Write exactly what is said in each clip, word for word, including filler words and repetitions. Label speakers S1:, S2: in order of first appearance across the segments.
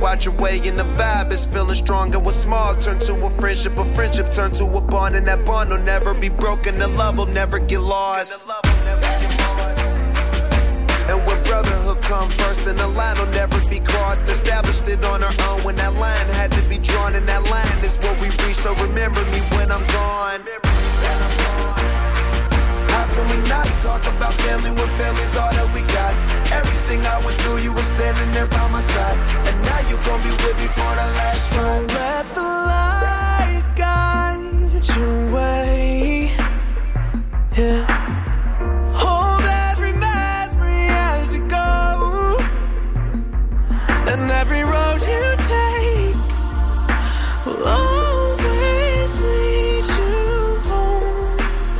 S1: go out your way and the vibe is feeling strong. And what's small turn to a friendship, a friendship turn to a bond, and that bond will never be broken, the love will never get lost. And when brotherhood come first, then the line will never be crossed. Established it on our own when that line had to be drawn, and that line is what we reach. So remember me when I'm gone. How can we not talk about family when family's all that we got? Everything I went through, you were standing there by my side, and now you gon' be with me for the last ride.
S2: Don't let the light guide your way. Yeah. Hold every memory as you go, and every road you take will always lead you home.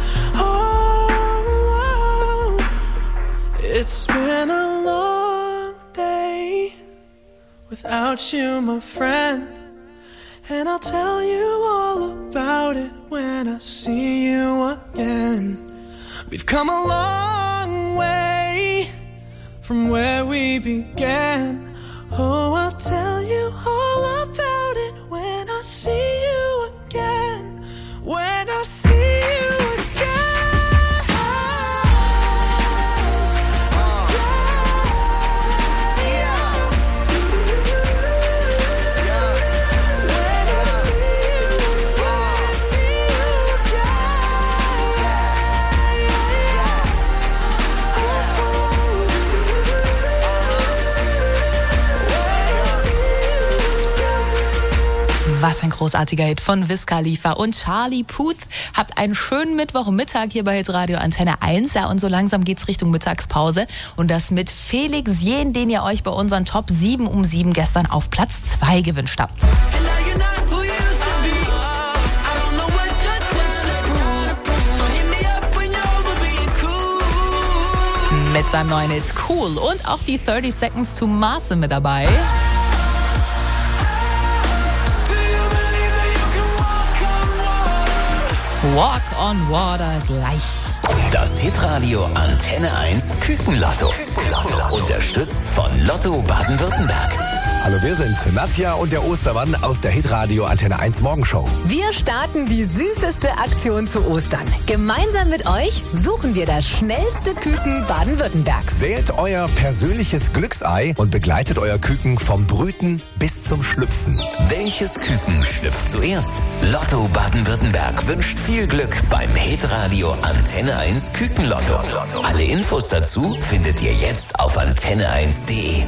S2: Oh, it's been a long day without you, my friend, and I'll tell you all about it when I see you again. We've come a long way from where we began. Oh, I'll tell you all about it when I see you again. When I see you again.
S3: Was ein großartiger Hit von Wiz Khalifa und Charlie Puth. Habt einen schönen Mittwochmittag hier bei Hitradio Antenne eins. Ja, und so langsam geht's Richtung Mittagspause. Und das mit Felix Jähn, den ihr euch bei unseren Top sieben um sieben gestern auf Platz zwei gewünscht habt. Mit seinem neuen Hit Cool. Und auch die thirty Seconds to Mars sind mit dabei. Walk on Water gleich.
S4: Das Hitradio Antenne eins Kükenlotto. Kükenlotto. Unterstützt von Lotto Baden-Württemberg.
S5: Hallo, wir sind Nadja und der Ostermann aus der Hitradio Antenne eins Morgenshow.
S6: Wir starten die süßeste Aktion zu Ostern. Gemeinsam mit euch suchen wir das schnellste Küken Baden-Württembergs.
S5: Wählt euer persönliches Glücksei und begleitet euer Küken vom Brüten bis zum Schlüpfen.
S4: Welches Küken schlüpft zuerst? Lotto Baden-Württemberg wünscht viel Glück beim Hitradio Antenne eins Kükenlotto. Alle Infos dazu findet ihr jetzt auf antenne eins punkt de.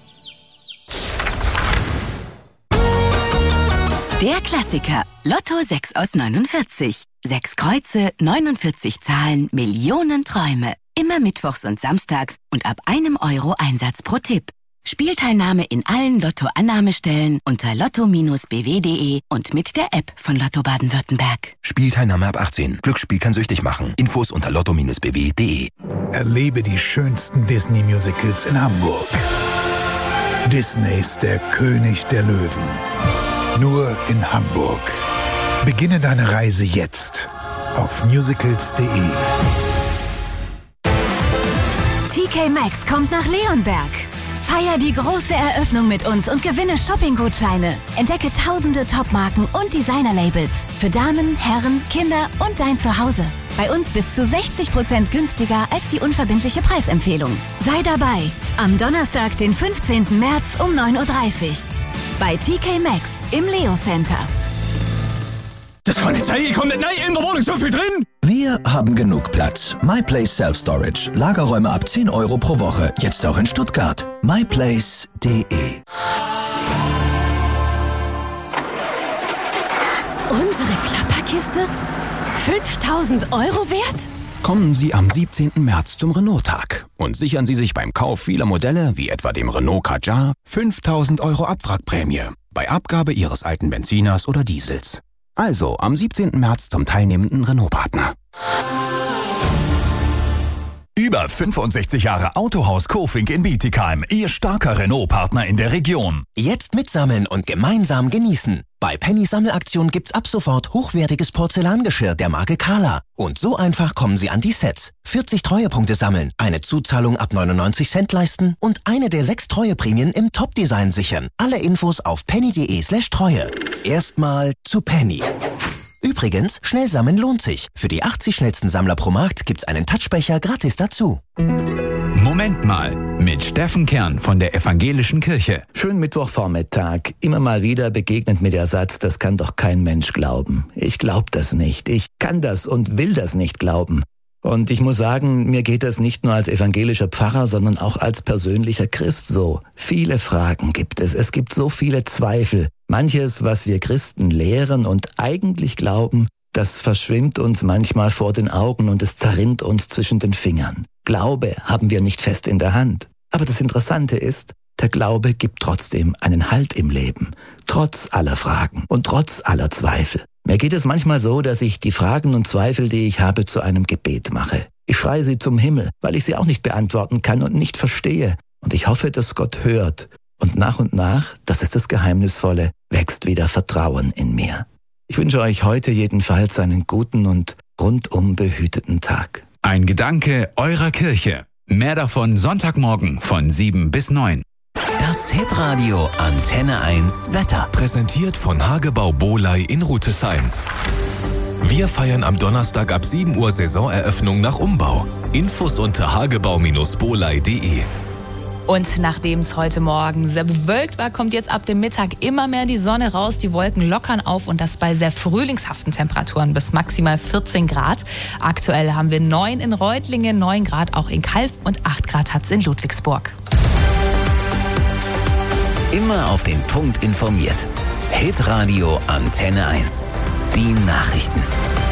S7: Der Klassiker. Lotto sechs aus neunundvierzig. Sechs Kreuze, neunundvierzig Zahlen, Millionen Träume. Immer mittwochs und samstags und ab einem Euro Einsatz pro Tipp. Spielteilnahme in allen Lotto-Annahmestellen unter lotto Bindestrich b w punkt de und mit der App von Lotto Baden-Württemberg.
S8: Spielteilnahme ab achtzehn. Glücksspiel kann süchtig machen. Infos unter lotto Bindestrich b w punkt de.
S9: Erlebe die schönsten Disney-Musicals in Hamburg. Disney ist der König der Löwen. Nur in Hamburg. Beginne deine Reise jetzt auf musicals punkt de.
S10: T K Maxx kommt nach Leonberg. Feier die große Eröffnung mit uns und gewinne Shopping-Gutscheine. Entdecke tausende Topmarken und Designer-Labels für Damen, Herren, Kinder und dein Zuhause. Bei uns bis zu sechzig Prozent günstiger als die unverbindliche Preisempfehlung. Sei dabei am Donnerstag, den fünfzehnten März um neun Uhr dreißig. Bei T K Maxx im Leo Center.
S11: Das kann nicht sein, ich komme nicht rein, in der Wohnung so viel drin.
S12: Wir haben genug Platz. MyPlace Self-Storage. Lagerräume ab zehn Euro pro Woche. Jetzt auch in Stuttgart. myplace punkt de.
S10: Unsere Klapperkiste? fünftausend Euro wert?
S13: Kommen Sie am siebzehnten März zum Renault-Tag und sichern Sie sich beim Kauf vieler Modelle, wie etwa dem Renault Kadjar, fünftausend Euro Abwrackprämie bei Abgabe Ihres alten Benziners oder Diesels. Also am siebzehnten März zum teilnehmenden Renault-Partner.
S14: Über fünfundsechzig Jahre Autohaus Kofink in Bietigheim, Ihr starker Renault-Partner in der Region.
S15: Jetzt mitsammeln und gemeinsam genießen. Bei Penny Sammelaktion gibt's ab sofort hochwertiges Porzellangeschirr der Marke Carla. Und so einfach kommen Sie an die Sets. vierzig Treuepunkte sammeln, eine Zuzahlung ab neunundneunzig Cent leisten und eine der sechs Treueprämien im Top-Design sichern. Alle Infos auf penny.de slash Treue. Erstmal zu Penny. Übrigens, schnell sammeln lohnt sich. Für die achtzig schnellsten Sammler pro Markt gibt's einen Touchbecher gratis dazu.
S16: Moment mal, mit Steffen Kern von der Evangelischen Kirche.
S17: Schönen Mittwochvormittag. Immer mal wieder begegnet mir der Satz, das kann doch kein Mensch glauben. Ich glaub das nicht. Ich kann das und will das nicht glauben. Und ich muss sagen, mir geht das nicht nur als evangelischer Pfarrer, sondern auch als persönlicher Christ so. Viele Fragen gibt es. Es gibt so viele Zweifel. Manches, was wir Christen lehren und eigentlich glauben, das verschwimmt uns manchmal vor den Augen und es zerrinnt uns zwischen den Fingern. Glaube haben wir nicht fest in der Hand. Aber das Interessante ist, der Glaube gibt trotzdem einen Halt im Leben. Trotz aller Fragen und trotz aller Zweifel. Mir geht es manchmal so, dass ich die Fragen und Zweifel, die ich habe, zu einem Gebet mache. Ich schreie sie zum Himmel, weil ich sie auch nicht beantworten kann und nicht verstehe. Und ich hoffe, dass Gott hört. Und nach und nach, das ist das Geheimnisvolle, wächst wieder Vertrauen in mir. Ich wünsche euch heute jedenfalls einen guten und rundum behüteten Tag.
S16: Ein Gedanke eurer Kirche. Mehr davon Sonntagmorgen von sieben bis neun.
S4: Das Hitradio Antenne eins Wetter.
S18: Präsentiert von Hagebau Bohlei in Rütesheim. Wir feiern am Donnerstag ab sieben Uhr Saisoneröffnung nach Umbau. Infos unter hagebau Bindestrich bohlei punkt de.
S3: Und nachdem es heute Morgen sehr bewölkt war, kommt jetzt ab dem Mittag immer mehr die Sonne raus. Die Wolken lockern auf und das bei sehr frühlingshaften Temperaturen bis maximal vierzehn Grad. Aktuell haben wir neun in Reutlingen, neun Grad auch in Calw und acht Grad hat es in Ludwigsburg.
S4: Immer auf den Punkt informiert. Hitradio Antenne eins. Die Nachrichten.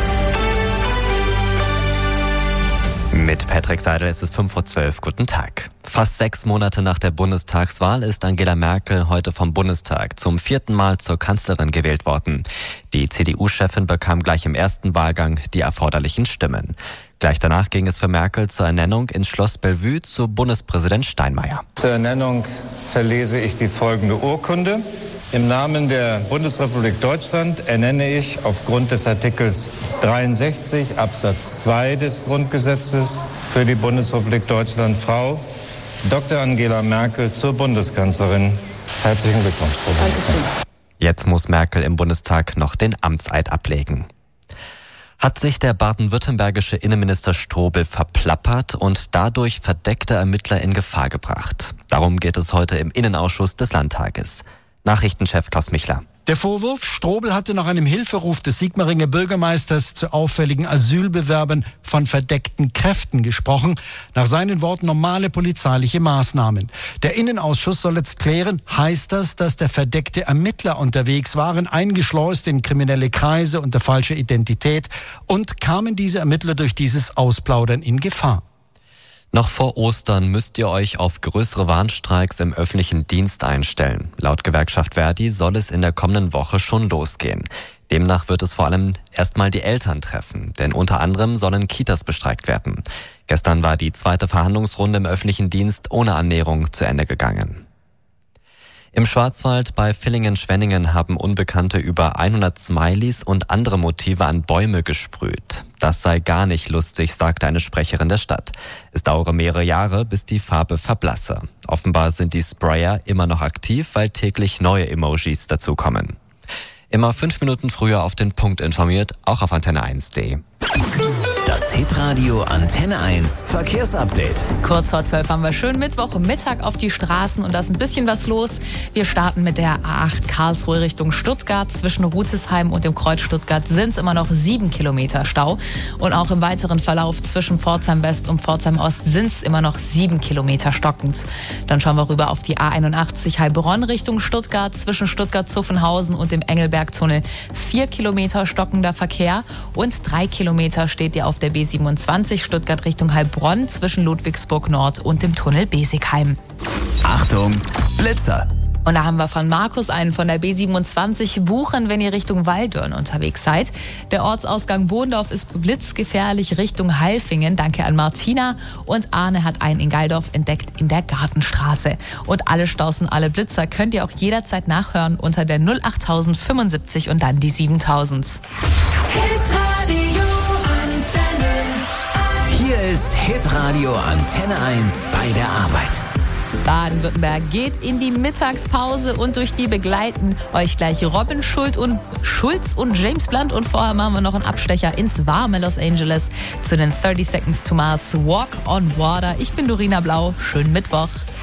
S19: Mit Patrick Seidel ist es fünf Uhr zwölf. Guten Tag. Fast sechs Monate nach der Bundestagswahl ist Angela Merkel heute vom Bundestag zum vierten Mal zur Kanzlerin gewählt worden. Die C D U-Chefin bekam gleich im ersten Wahlgang die erforderlichen Stimmen. Gleich danach ging es für Merkel zur Ernennung ins Schloss Bellevue zu Bundespräsident Steinmeier.
S20: Zur Ernennung verlese ich die folgende Urkunde. Im Namen der Bundesrepublik Deutschland ernenne ich aufgrund des Artikels dreiundsechzig Absatz zwei des Grundgesetzes für die Bundesrepublik Deutschland Frau Doktor Angela Merkel zur Bundeskanzlerin. Herzlichen Glückwunsch, Frau Bundeskanzlerin.
S19: Jetzt muss Merkel im Bundestag noch den Amtseid ablegen. Hat sich der baden-württembergische Innenminister Strobel verplappert und dadurch verdeckte Ermittler in Gefahr gebracht? Darum geht es heute im Innenausschuss des Landtages. Nachrichtenchef Klaus Michler.
S21: Der Vorwurf, Strobel hatte nach einem Hilferuf des Sigmaringer Bürgermeisters zu auffälligen Asylbewerbern von verdeckten Kräften gesprochen. Nach seinen Worten normale polizeiliche Maßnahmen. Der Innenausschuss soll jetzt klären, heißt das, dass der verdeckte Ermittler unterwegs waren, eingeschleust in kriminelle Kreise unter falscher Identität, und kamen diese Ermittler durch dieses Ausplaudern in Gefahr?
S19: Noch vor Ostern müsst ihr euch auf größere Warnstreiks im öffentlichen Dienst einstellen. Laut Gewerkschaft Verdi soll es in der kommenden Woche schon losgehen. Demnach wird es vor allem erstmal die Eltern treffen, denn unter anderem sollen Kitas bestreikt werden. Gestern war die zweite Verhandlungsrunde im öffentlichen Dienst ohne Annäherung zu Ende gegangen. Im Schwarzwald bei Villingen-Schwenningen haben Unbekannte über hundert Smileys und andere Motive an Bäume gesprüht. Das sei gar nicht lustig, sagte eine Sprecherin der Stadt. Es dauere mehrere Jahre, bis die Farbe verblasse. Offenbar sind die Sprayer immer noch aktiv, weil täglich neue Emojis dazukommen. Immer fünf Minuten früher auf den Punkt informiert, auch auf antenne eins punkt de.
S4: Das Hitradio Antenne eins Verkehrsupdate.
S3: Kurz vor zwölf haben wir schön Mittwochmittag auf die Straßen und da ist ein bisschen was los. Wir starten mit der A acht Karlsruhe Richtung Stuttgart. Zwischen Rütesheim und dem Kreuz Stuttgart sind es immer noch sieben Kilometer Stau. Und auch im weiteren Verlauf zwischen Pforzheim West und Pforzheim Ost sind es immer noch sieben Kilometer stockend. Dann schauen wir rüber auf die A einundachtzig Heilbronn Richtung Stuttgart. Zwischen Stuttgart-Zuffenhausen und dem Engelbergtunnel vier Kilometer stockender Verkehr. Und drei Kilometer steht ihr auf der B siebenundzwanzig Stuttgart Richtung Heilbronn zwischen Ludwigsburg Nord und dem Tunnel Besigheim.
S4: Achtung, Blitzer!
S3: Und da haben wir von Markus einen von der B siebenundzwanzig. Buchen, wenn ihr Richtung Waldörn unterwegs seid. Der Ortsausgang Bohndorf ist blitzgefährlich Richtung Heilfingen. Danke an Martina. Und Arne hat einen in Geildorf entdeckt in der Gartenstraße. Und alle Staus und alle Blitzer könnt ihr auch jederzeit nachhören unter der null achttausend fünfundsiebzig und dann die siebentausend.
S4: Hier ist Hitradio Antenne eins bei der Arbeit.
S3: Baden-Württemberg geht in die Mittagspause und durch die begleiten euch gleich Robin Schulz und, Schulz und James Blunt. Und vorher machen wir noch einen Abstecher ins warme Los Angeles zu den thirty Seconds to Mars Walk on Water. Ich bin Dorina Blau. Schönen Mittwoch.